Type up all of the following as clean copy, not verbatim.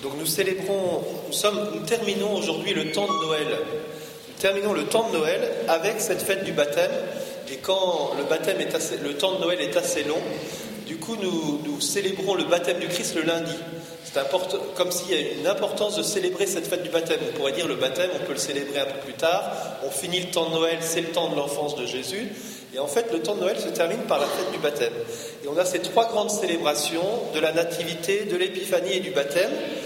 Donc nous terminons aujourd'hui le temps de Noël. Nous terminons le temps de Noël avec cette fête du baptême. Et quand le temps de Noël est assez long, du coup nous célébrons le baptême du Christ le lundi. C'est important, comme s'il y a une importance de célébrer cette fête du baptême. On pourrait dire le baptême, on peut le célébrer un peu plus tard. On finit le temps de Noël, c'est le temps de l'enfance de Jésus. Et en fait, le temps de Noël se termine par la fête du baptême. Et on a ces trois grandes célébrations de la nativité, de l'épiphanie et du baptême,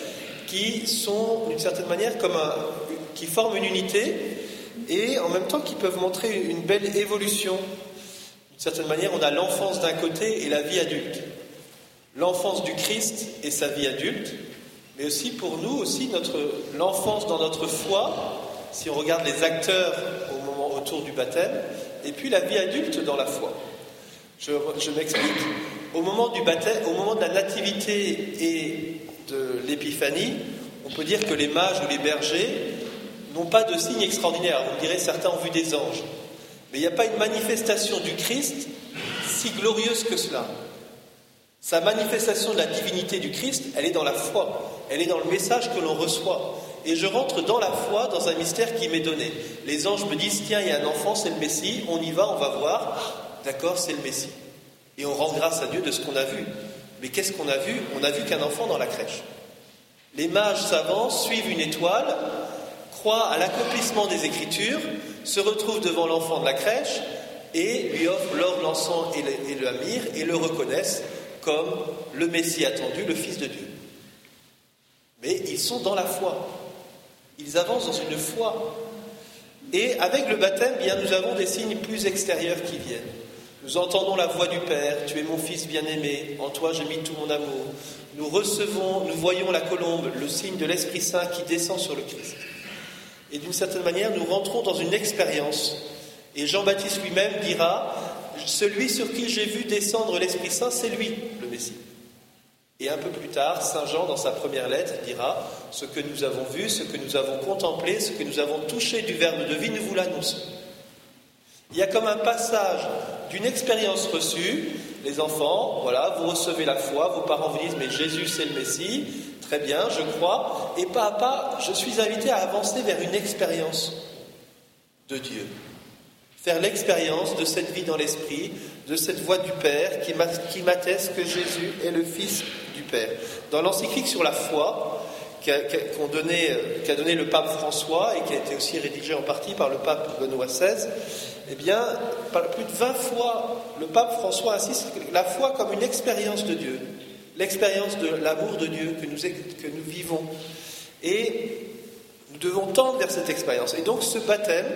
qui sont, d'une certaine manière, qui forment une unité et en même temps qui peuvent montrer une belle évolution. D'une certaine manière, on a l'enfance d'un côté et la vie adulte. L'enfance du Christ et sa vie adulte, mais aussi pour nous, l'enfance dans notre foi, si on regarde les acteurs autour du baptême, et puis la vie adulte dans la foi. Je m'explique. Au moment du baptême, au moment de la nativité et de l'épiphanie, on peut dire que les mages ou les bergers n'ont pas de signes extraordinaires. On dirait certains ont vu des anges. Mais il n'y a pas une manifestation du Christ si glorieuse que cela. Sa manifestation de la divinité du Christ, elle est dans la foi. Elle est dans le message que l'on reçoit. Et je rentre dans la foi, dans un mystère qui m'est donné. Les anges me disent, tiens, il y a un enfant, c'est le Messie, on y va, on va voir. D'accord, c'est le Messie. Et on rend grâce à Dieu de ce qu'on a vu. Mais qu'est-ce qu'on a vu ? On a vu qu'un enfant dans la crèche. Les mages savants suivent une étoile, croient à l'accomplissement des Écritures, se retrouvent devant l'enfant de la crèche et lui offrent l'or, l'encens et la myrrhe et le reconnaissent comme le Messie attendu, le Fils de Dieu. Mais ils sont dans la foi. Ils avancent dans une foi. Et avec le baptême, bien, nous avons des signes plus extérieurs qui viennent. Nous entendons la voix du Père, tu es mon Fils bien-aimé, en toi j'ai mis tout mon amour. Nous voyons la colombe, le signe de l'Esprit Saint qui descend sur le Christ. Et d'une certaine manière, nous rentrons dans une expérience. Et Jean-Baptiste lui-même dira, celui sur qui j'ai vu descendre l'Esprit Saint, c'est lui, le Messie. Et un peu plus tard, Saint Jean, dans sa première lettre, dira, ce que nous avons vu, ce que nous avons contemplé, ce que nous avons touché du Verbe de vie, nous vous l'annonçons. Il y a comme un passage d'une expérience reçue. Les enfants, voilà, vous recevez la foi, vos parents vous disent, mais Jésus c'est le Messie, très bien, je crois, et pas à pas, je suis invité à avancer vers une expérience de Dieu. Faire l'expérience de cette vie dans l'esprit, de cette voix du Père qui m'atteste que Jésus est le Fils du Père. Dans l'encyclique sur la foi qu'a donné le pape François et qui a été aussi rédigé en partie par le pape Benoît XVI, eh bien, par plus de 20 fois, le pape François insiste sur la foi comme une expérience de Dieu, l'expérience de l'amour de Dieu que nous vivons. Et nous devons tendre vers cette expérience. Et donc ce baptême,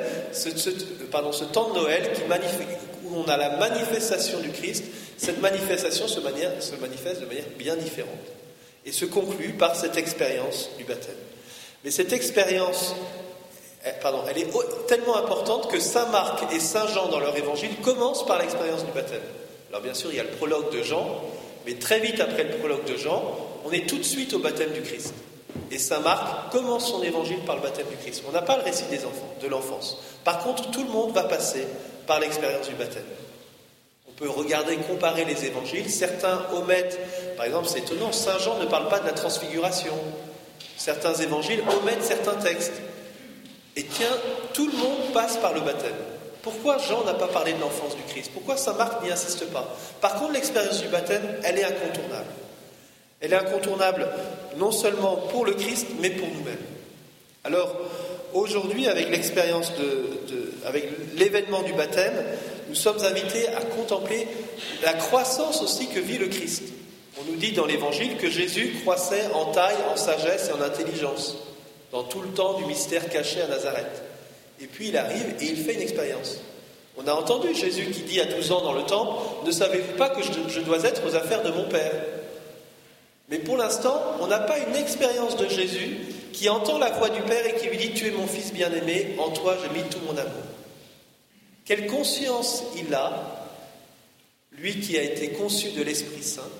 ce temps de Noël où on a la manifestation du Christ, cette manifestation se manifeste de manière bien différente. Et se conclut par cette expérience du baptême. Mais cette expérience, elle est tellement importante que Saint Marc et Saint Jean, dans leur évangile, commencent par l'expérience du baptême. Alors bien sûr, il y a le prologue de Jean, mais très vite après le prologue de Jean, on est tout de suite au baptême du Christ. Et Saint Marc commence son évangile par le baptême du Christ. On n'a pas le récit de l'enfance. Par contre, tout le monde va passer par l'expérience du baptême. On peut regarder, comparer les évangiles. Certains omettent, par exemple, c'est étonnant, Saint Jean ne parle pas de la transfiguration. Certains évangiles omettent certains textes. Et tiens, tout le monde passe par le baptême. Pourquoi Jean n'a pas parlé de l'enfance du Christ ? Pourquoi Saint Marc n'y insiste pas ? Par contre, l'expérience du baptême, elle est incontournable. Elle est incontournable non seulement pour le Christ, mais pour nous-mêmes. Alors, aujourd'hui, avec l'expérience avec l'événement du baptême, nous sommes invités à contempler la croissance aussi que vit le Christ. On nous dit dans l'Évangile que Jésus croissait en taille, en sagesse et en intelligence, dans tout le temps du mystère caché à Nazareth. Et puis il arrive et il fait une expérience. On a entendu Jésus qui dit à 12 ans dans le temple, « Ne savez-vous pas que je dois être aux affaires de mon Père ?» Mais pour l'instant, on n'a pas une expérience de Jésus qui entend la voix du Père et qui lui dit « Tu es mon Fils bien-aimé, en toi j'ai mis tout mon amour ». Quelle conscience il a, lui qui a été conçu de l'Esprit Saint,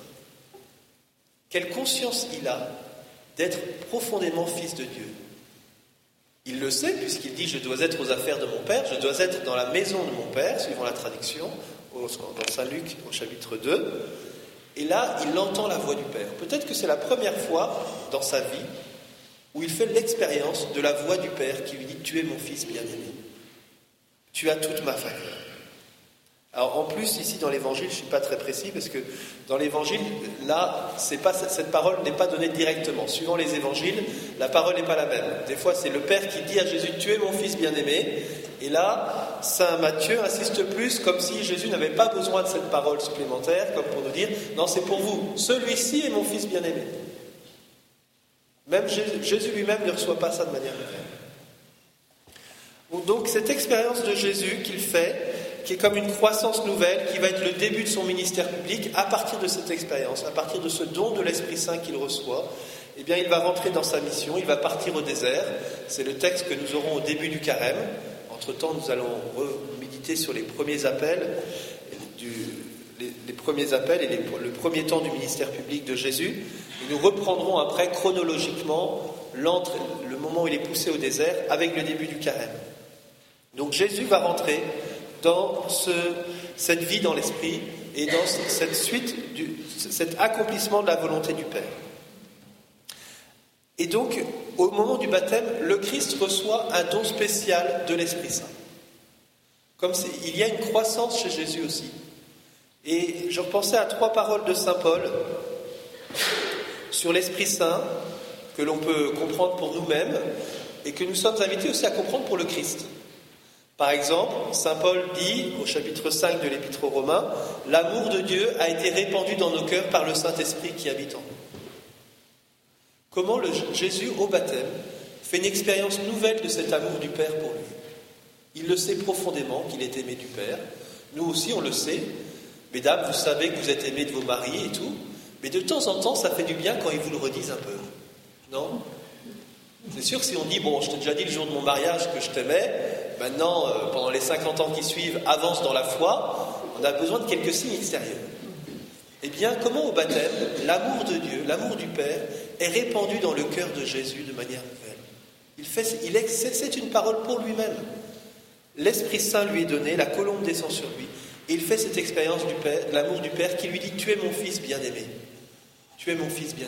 quelle conscience il a d'être profondément Fils de Dieu. Il le sait puisqu'il dit « Je dois être aux affaires de mon Père, je dois être dans la maison de mon Père », suivant la traduction, dans Saint Luc au chapitre 2. Et là, il entend la voix du Père. Peut-être que c'est la première fois dans sa vie où il fait l'expérience de la voix du Père qui lui dit « Tu es mon fils bien-aimé. Tu as toute ma faveur. » Alors en plus, ici dans l'évangile, je ne suis pas très précis parce que dans l'évangile, là, cette parole n'est pas donnée directement. Suivant les évangiles, la parole n'est pas la même. Des fois, c'est le Père qui dit à Jésus « Tu es mon fils bien-aimé ». Et là, saint Matthieu insiste plus comme si Jésus n'avait pas besoin de cette parole supplémentaire, comme pour nous dire « Non, c'est pour vous, celui-ci est mon fils bien-aimé ». Même Jésus lui-même ne reçoit pas ça de manière nouvelle. Donc cette expérience de Jésus qu'il fait, qui est comme une croissance nouvelle, qui va être le début de son ministère public, à partir de cette expérience, à partir de ce don de l'Esprit Saint qu'il reçoit, eh bien il va rentrer dans sa mission, il va partir au désert. C'est le texte que nous aurons au début du carême. Entre-temps, nous allons méditer sur les premiers appels, les premiers appels et le premier temps du ministère public de Jésus. Et nous reprendrons après chronologiquement le moment où il est poussé au désert avec le début du carême. Donc Jésus va rentrer dans cette vie dans l'esprit et dans cette suite, cet accomplissement de la volonté du Père. Et donc, au moment du baptême, le Christ reçoit un don spécial de l'Esprit Saint. Il y a une croissance chez Jésus aussi. Et je repensais à 3 paroles de saint Paul sur l'Esprit Saint que l'on peut comprendre pour nous-mêmes et que nous sommes invités aussi à comprendre pour le Christ. Par exemple, saint Paul dit au chapitre 5 de l'Épître aux Romains « L'amour de Dieu a été répandu dans nos cœurs par le Saint-Esprit qui habite en nous. » Comment Jésus, au baptême, fait une expérience nouvelle de cet amour du Père pour lui. Il le sait profondément qu'il est aimé du Père. Nous aussi, on le sait. Mesdames, vous savez que vous êtes aimés de vos maris et tout. Mais de temps en temps, ça fait du bien quand ils vous le redisent un peu. Non ? C'est sûr que si on dit « Bon, je t'ai déjà dit le jour de mon mariage que je t'aimais, maintenant, pendant les 50 ans qui suivent, avance dans la foi », on a besoin de quelques signes extérieurs. Eh bien, comment au baptême, l'amour de Dieu, l'amour du Père, est répandu dans le cœur de Jésus de manière nouvelle. C'est une parole pour lui-même. L'Esprit Saint lui est donné, la colombe descend sur lui, et il fait cette expérience du Père, de l'amour du Père qui lui dit « Tu es mon fils bien-aimé. Tu es mon fils bien-aimé. »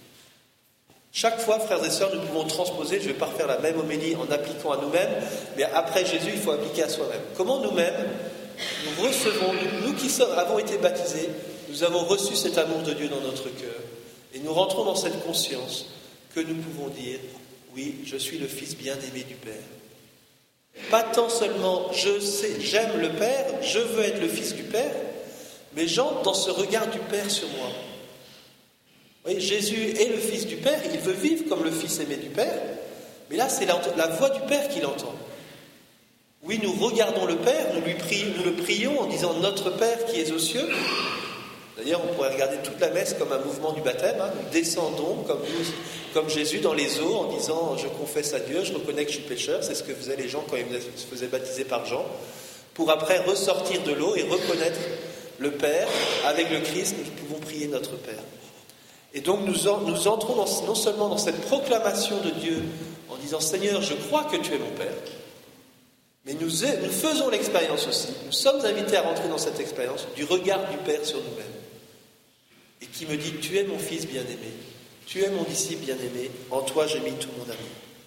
Chaque fois, frères et sœurs, nous pouvons transposer, je ne vais pas refaire la même homélie en appliquant à nous-mêmes, mais après Jésus, il faut appliquer à soi-même. Comment nous-mêmes, nous recevons, nous qui avons été baptisés, nous avons reçu cet amour de Dieu dans notre cœur, et nous rentrons dans cette conscience que nous pouvons dire « Oui, je suis le fils bien-aimé du Père. » Pas tant seulement j'aime le Père, je veux être le fils du Père, mais j'entre dans ce regard du Père sur moi. Oui, Jésus est le Fils du Père, il veut vivre comme le Fils aimé du Père, mais là c'est la voix du Père qu'il entend. Oui, nous regardons le Père, nous le prions en disant « Notre Père qui es aux cieux ». D'ailleurs, on pourrait regarder toute la messe comme un mouvement du baptême. Nous descendons comme Jésus dans les eaux en disant « Je confesse à Dieu, je reconnais que je suis pécheur ». C'est ce que faisaient les gens quand ils se faisaient baptiser par Jean. Pour après ressortir de l'eau et reconnaître le Père. Avec le Christ, nous pouvons prier notre Père. Et donc nous entrons non seulement dans cette proclamation de Dieu en disant « Seigneur, je crois que tu es mon Père », mais nous faisons l'expérience aussi, nous sommes invités à rentrer dans cette expérience du regard du Père sur nous-mêmes. Et qui me dit « Tu es mon fils bien-aimé, tu es mon disciple bien-aimé, en toi j'ai mis tout mon amour. »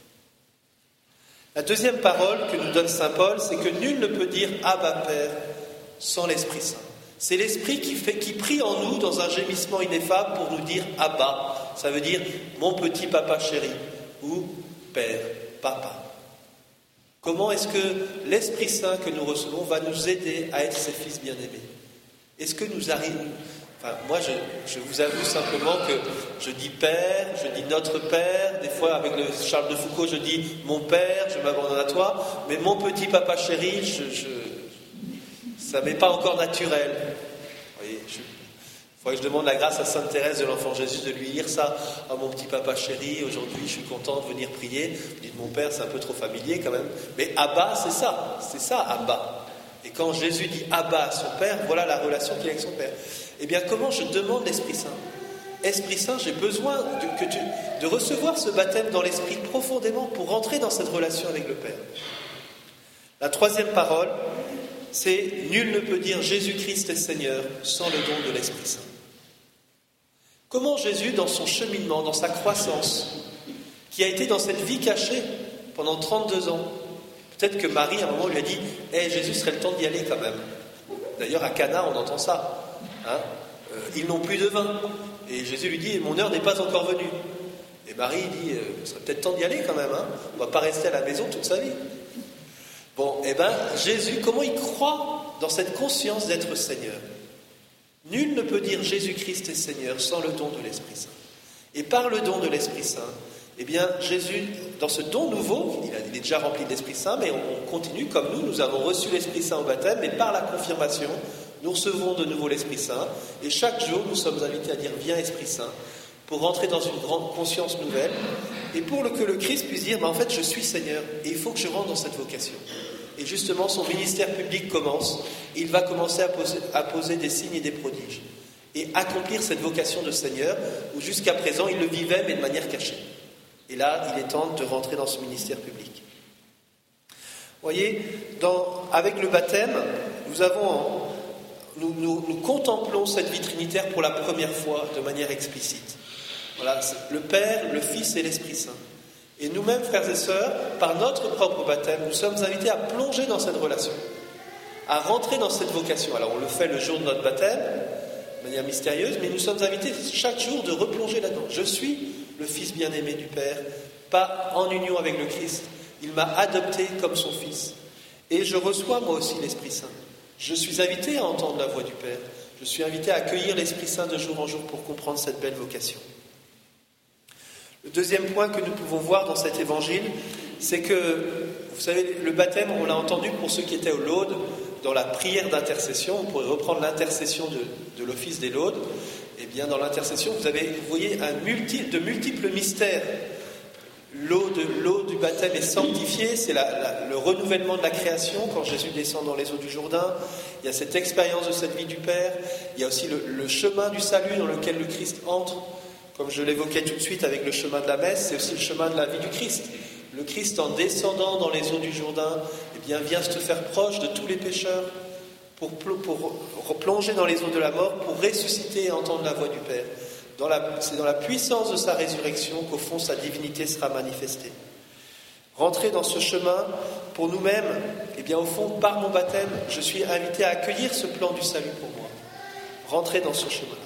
La deuxième parole que nous donne saint Paul, c'est que nul ne peut dire « Abba Père » sans l'Esprit Saint. C'est l'Esprit qui prie en nous dans un gémissement ineffable pour nous dire « Abba ». Ça veut dire « mon petit papa chéri » ou « Père, papa ». Comment est-ce que l'Esprit Saint que nous recevons va nous aider à être ses fils bien-aimés ? Est-ce que nous arrivons... Enfin, moi, je vous avoue simplement que je dis Père, je dis notre Père, des fois avec le Charles de Foucault, je dis mon Père, je m'abandonne à toi, mais mon petit papa chéri, ça m'est pas encore naturel. Vous voyez, il faudrait que je demande la grâce à Sainte Thérèse de l'Enfant Jésus de lui lire ça. « Ah, mon petit papa chéri, aujourd'hui je suis content de venir prier. » Je dis « Mon père, c'est un peu trop familier quand même. » Mais Abba, c'est ça Abba. Et quand Jésus dit Abba à son Père, voilà la relation qu'il a avec son Père. Eh bien, comment je demande l'Esprit Saint ? Esprit Saint, j'ai besoin de recevoir ce baptême dans l'Esprit profondément pour rentrer dans cette relation avec le Père. La troisième parole, c'est « Nul ne peut dire Jésus-Christ est Seigneur sans le don de l'Esprit Saint ». Comment Jésus, dans son cheminement, dans sa croissance, qui a été dans cette vie cachée pendant 32 ans, peut-être que Marie, à un moment, lui a dit « Jésus, serait le temps d'y aller quand même. » D'ailleurs, à Cana, on entend ça. Ils n'ont plus de vin. Et Jésus lui dit « Mon heure n'est pas encore venue. » Et Marie dit « Ce serait peut-être temps d'y aller quand même. On ne va pas rester à la maison toute sa vie. » Bon, Jésus, comment il croit dans cette conscience d'être Seigneur? Nul ne peut dire Jésus-Christ est Seigneur sans le don de l'Esprit Saint. Et par le don de l'Esprit Saint, Jésus, dans ce don nouveau, il est déjà rempli de l'Esprit Saint, mais on continue comme nous avons reçu l'Esprit Saint au baptême, mais par la confirmation, nous recevons de nouveau l'Esprit Saint, et chaque jour, nous sommes invités à dire « Viens Esprit Saint », pour rentrer dans une grande conscience nouvelle, et pour que le Christ puisse dire « En fait, je suis Seigneur, et il faut que je rentre dans cette vocation ». Et justement, son ministère public commence, et il va commencer à poser des signes et des prodiges, et accomplir cette vocation de Seigneur, où jusqu'à présent, il le vivait, mais de manière cachée. Et là, il est temps de rentrer dans ce ministère public. Vous voyez, avec le baptême, nous contemplons cette vie trinitaire pour la première fois de manière explicite. Voilà, le Père, le Fils et l'Esprit Saint. Et nous-mêmes, frères et sœurs, par notre propre baptême, nous sommes invités à plonger dans cette relation, à rentrer dans cette vocation. Alors, on le fait le jour de notre baptême, de manière mystérieuse, mais nous sommes invités chaque jour de replonger là-dedans. Je suis le Fils bien-aimé du Père, pas en union avec le Christ. Il m'a adopté comme son Fils. Et je reçois moi aussi l'Esprit Saint. Je suis invité à entendre la voix du Père. Je suis invité à accueillir l'Esprit Saint de jour en jour pour comprendre cette belle vocation. Le deuxième point que nous pouvons voir dans cet évangile, c'est que, vous savez, le baptême, on l'a entendu pour ceux qui étaient au Laude, dans la prière d'intercession. On pourrait reprendre l'intercession de l'office des Laudes. Eh bien, dans l'intercession, vous voyez de multiples mystères. L'eau du baptême est sanctifiée, c'est le renouvellement de la création, quand Jésus descend dans les eaux du Jourdain. Il y a cette expérience de cette vie du Père. Il y a aussi le chemin du salut dans lequel le Christ entre. Comme je l'évoquais tout de suite avec le chemin de la messe, c'est aussi le chemin de la vie du Christ. Le Christ, en descendant dans les eaux du Jourdain, vient se faire proche de tous les pécheurs, pour plonger dans les eaux de la mort, pour ressusciter et entendre la voix du Père. C'est dans la puissance de sa résurrection qu'au fond sa divinité sera manifestée. Rentrer dans ce chemin, pour nous-mêmes, au fond, par mon baptême, je suis invité à accueillir ce plan du salut pour moi. Rentrer dans ce chemin-là.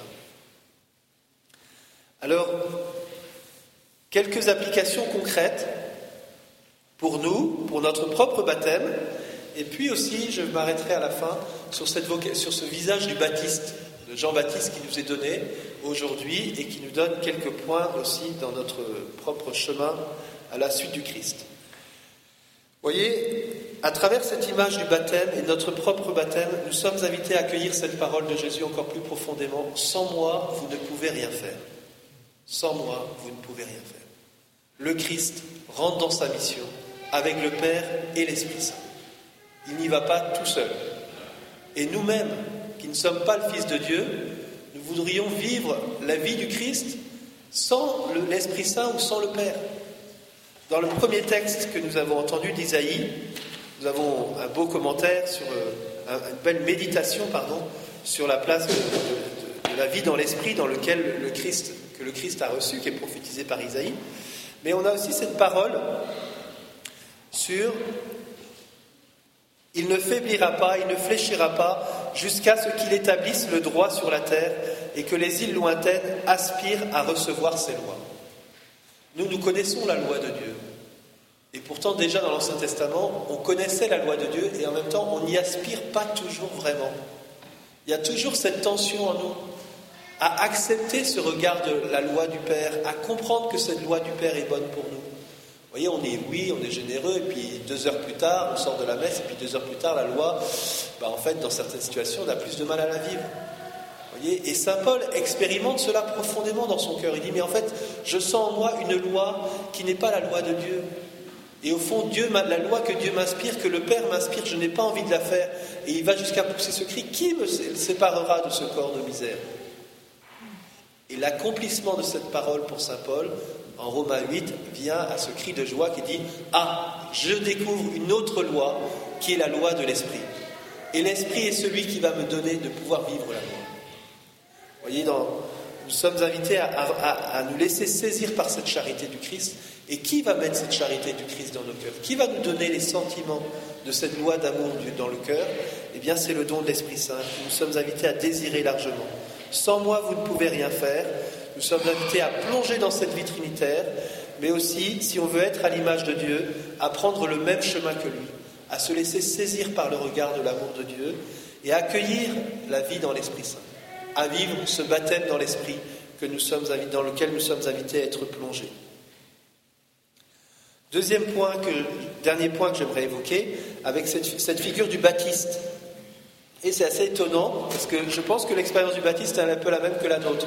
Alors, quelques applications concrètes pour nous, pour notre propre baptême, et puis aussi, je m'arrêterai à la fin sur ce visage du Baptiste, de Jean-Baptiste qui nous est donné aujourd'hui et qui nous donne quelques points aussi dans notre propre chemin à la suite du Christ. Vous voyez, à travers cette image du baptême et de notre propre baptême, nous sommes invités à accueillir cette parole de Jésus encore plus profondément. Sans moi, vous ne pouvez rien faire. Sans moi, vous ne pouvez rien faire. Le Christ rentre dans sa mission avec le Père et l'Esprit Saint. Il n'y va pas tout seul. Et nous-mêmes, qui ne sommes pas le Fils de Dieu, nous voudrions vivre la vie du Christ sans l'Esprit Saint ou sans le Père. Dans le premier texte que nous avons entendu d'Isaïe, nous avons un beau commentaire, une belle méditation, sur la place de la vie dans l'Esprit dans lequel que le Christ a reçu, qui est prophétisé par Isaïe. Mais on a aussi cette parole sur « Il ne faiblira pas, il ne fléchira pas, jusqu'à ce qu'il établisse le droit sur la terre et que les îles lointaines aspirent à recevoir ses lois. » Nous connaissons la loi de Dieu. Et pourtant, déjà dans l'Ancien Testament, on connaissait la loi de Dieu et en même temps, on n'y aspire pas toujours vraiment. Il y a toujours cette tension en nous à accepter ce regard de la loi du Père, à comprendre que cette loi du Père est bonne pour nous. Vous voyez, on est généreux, et puis 2 heures plus tard, on sort de la messe, et puis 2 heures plus tard, la loi, en fait, dans certaines situations, on a plus de mal à la vivre. Vous voyez, et saint Paul expérimente cela profondément dans son cœur. Il dit, mais en fait, je sens en moi une loi qui n'est pas la loi de Dieu. Et au fond, la loi que Dieu m'inspire, que le Père m'inspire, je n'ai pas envie de la faire. Et il va jusqu'à pousser ce cri, qui me séparera de ce corps de misère ? Et l'accomplissement de cette parole pour saint Paul, en Romains 8, vient à ce cri de joie qui dit « Ah, je découvre une autre loi qui est la loi de l'Esprit. Et l'Esprit est celui qui va me donner de pouvoir vivre la loi. » Vous voyez, Nous sommes invités à nous laisser saisir par cette charité du Christ. Et qui va mettre cette charité du Christ dans nos cœurs? Qui va nous donner les sentiments de cette loi d'amour dans le cœur? Eh bien, c'est le don de l'Esprit Saint que nous sommes invités à désirer largement. Sans moi, vous ne pouvez rien faire. Nous sommes invités à plonger dans cette vie trinitaire, mais aussi, si on veut être à l'image de Dieu, à prendre le même chemin que lui, à se laisser saisir par le regard de l'amour de Dieu et à accueillir la vie dans l'Esprit Saint, à vivre ce baptême dans l'Esprit dans lequel nous sommes invités à être plongés. Dernier point que j'aimerais évoquer, avec cette figure du baptiste. Et c'est assez étonnant, parce que je pense que l'expérience du baptiste est un peu la même que la nôtre.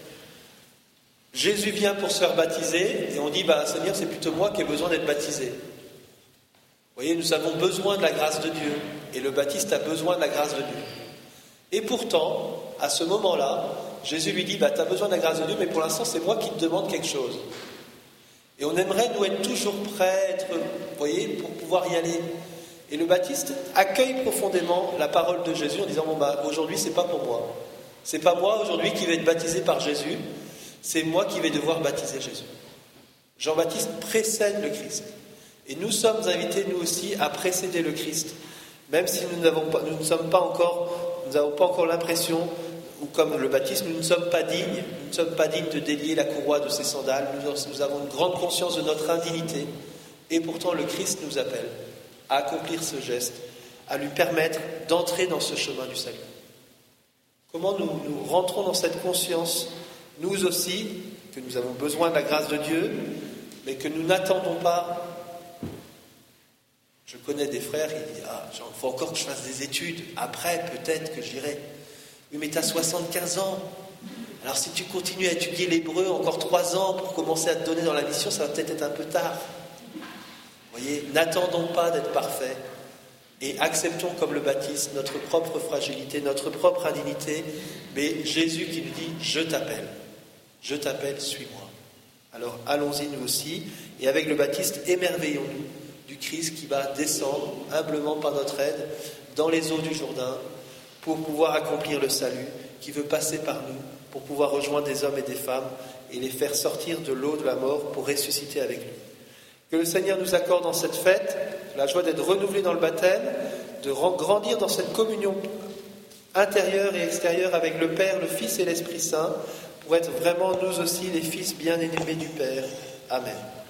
Jésus vient pour se faire baptiser, et on dit, Seigneur, c'est plutôt moi qui ai besoin d'être baptisé. Vous voyez, nous avons besoin de la grâce de Dieu, et le baptiste a besoin de la grâce de Dieu. Et pourtant, à ce moment-là, Jésus lui dit, tu as besoin de la grâce de Dieu, mais pour l'instant, c'est moi qui te demande quelque chose. Et on aimerait, nous, être toujours prêts, pour pouvoir y aller. Et le baptiste accueille profondément la parole de Jésus en disant, aujourd'hui, c'est pas pour moi. C'est pas moi, aujourd'hui, qui vais être baptisé par Jésus. C'est moi qui vais devoir baptiser Jésus. Jean-Baptiste précède le Christ. Et nous sommes invités, nous aussi, à précéder le Christ. Même si nous n'avons pas encore l'impression, ou comme le baptiste, nous ne sommes pas dignes de délier la courroie de ses sandales. Nous avons une grande conscience de notre indignité. Et pourtant, le Christ nous appelle à accomplir ce geste, à lui permettre d'entrer dans ce chemin du salut. Comment nous rentrons dans cette conscience, nous aussi, que nous avons besoin de la grâce de Dieu, mais que nous n'attendons pas. Je connais des frères qui disent, il faut encore que je fasse des études, après peut-être que j'irai. Oui, mais tu as 75 ans. Alors si tu continues à étudier l'hébreu encore 3 ans pour commencer à te donner dans la mission, ça va peut-être être un peu tard. Vous voyez, n'attendons pas d'être parfaits et acceptons comme le baptiste notre propre fragilité, notre propre indignité, mais Jésus qui nous dit, je t'appelle, suis-moi. Alors allons-y nous aussi, et avec le baptiste, émerveillons-nous du Christ qui va descendre humblement par notre aide dans les eaux du Jourdain pour pouvoir accomplir le salut, qui veut passer par nous, pour pouvoir rejoindre des hommes et des femmes et les faire sortir de l'eau de la mort pour ressusciter avec lui. Que le Seigneur nous accorde dans cette fête la joie d'être renouvelés dans le baptême, de grandir dans cette communion intérieure et extérieure avec le Père, le Fils et l'Esprit Saint, pour être vraiment nous aussi les fils bien-aimés du Père. Amen.